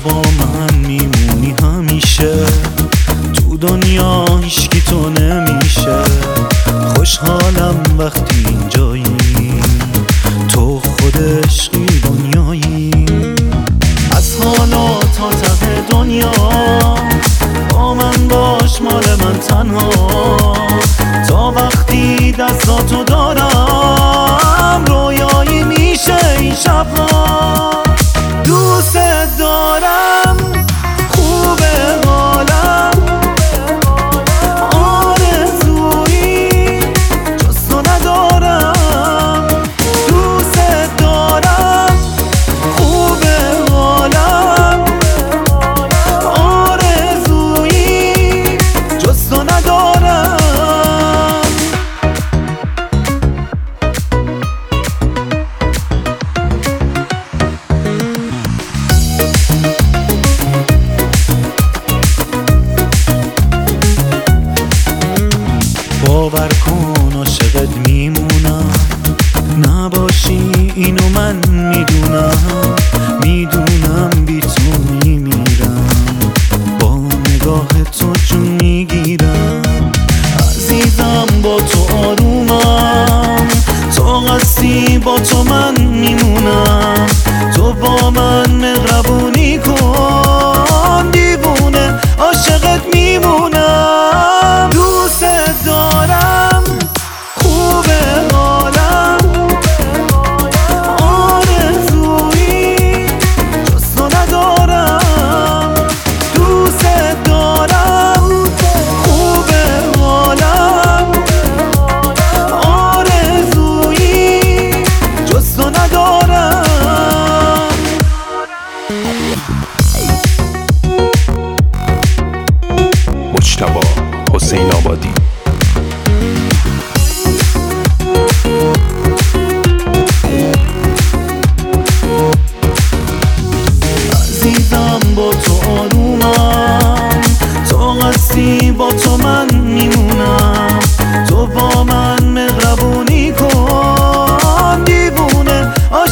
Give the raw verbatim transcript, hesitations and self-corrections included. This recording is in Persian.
با من میمونی همیشه، تو دنیا هیچکی تو نمیشه. خوشحالم وقتی اینجایی، تو خود عشقی دنیایی. از حالا تا ته دنیا با من باش، مال من تنها. تا وقتی دستاتو دارم رویایی میشه این شبها. دوست دارم، خوبه حالم، آرزویی جز تو ندارم. دوست دارم، خوبه حالم، آرزویی جز تو ندارم. باور کن عاشقت میمونم، نباشی اینو من میدونم. میدونم بی تو میمیرم، با نگاه تو جون میگیرم. عزیزم با تو آرومم، تو هستی با تو من میمونم. تو با من مهربونی کن، دیوونه عاشقت میمونم. دوست دارم، خوبه حالم، آرزویی جز تو ندارم. دوست دارم، خوبه حالم، آرزویی جز تو ندارم. مجتبی حسین آبادی. عزیزم با تو آرومم، تو هستی با تو من میمونم. تو با من مهربونی کن، دیوونه